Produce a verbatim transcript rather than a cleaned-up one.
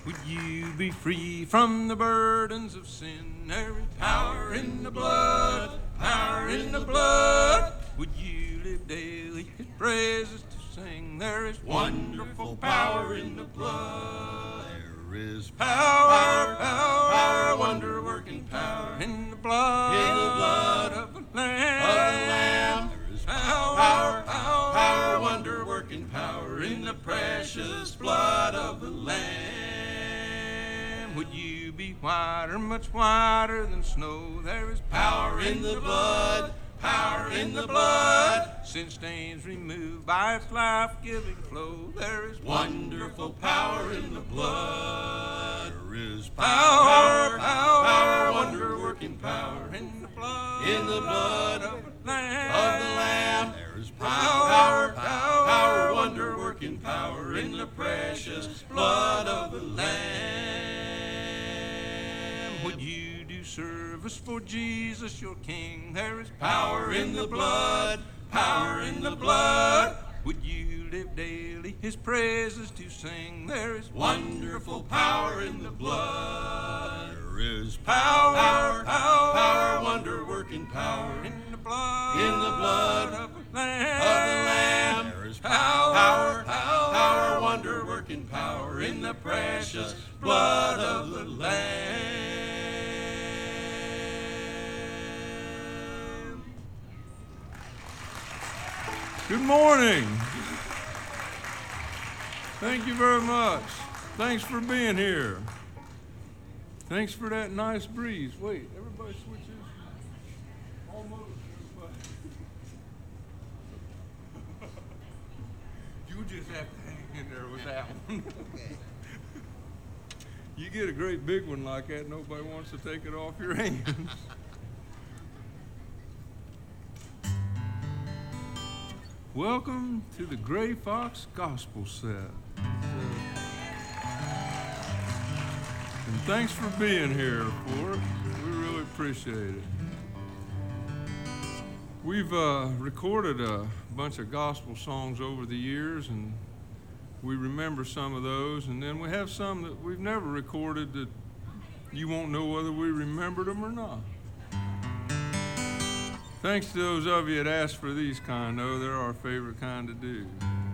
Would you be free from the burdens of sin? There is power in the blood, power in the blood. Would you live daily his praises to sing? There is wonderful power in the blood. There is Power, power, power, wonder-working power in the blood, in the blood of the Lamb. of the Lamb. There is power, power, power, power, wonder-working power in the precious blood of the Lamb. Would you be whiter, much whiter than snow? There is power in the blood, power in the blood. Sin stains removed by its life-giving flow. There is wonderful power in the blood. There is Power, power, power, wonder-working power in the blood, in the blood of the Lamb. of the Lamb. There is Power, power, power, wonder-working power in the precious blood of the Lamb. Would you do service for Jesus, your King? There is power in the blood, power in the blood. Would you live daily his praises to sing? There is wonderful power in the blood. There is Power, power, power, power, wonder-working power in the blood, in the blood of the Lamb. of the Lamb. There is Power, power, power, power, wonder-working power in the precious blood of the Lamb. Good morning. Thank you very much. Thanks for being here. Thanks for that nice breeze. Wait, everybody switches. Almost everybody. You just have to hang in there with that one. Okay. You get a great big one like that, nobody wants to take it off your hands. Welcome to the Gray Fox Gospel Set. And thanks for being here for it. We really appreciate it. We've uh, recorded a bunch of gospel songs over the years, and we remember some of those. And then we have some that we've never recorded that you won't know whether we remembered them or not. Thanks to those of you that asked for these kind, though. They're our favorite kind to do.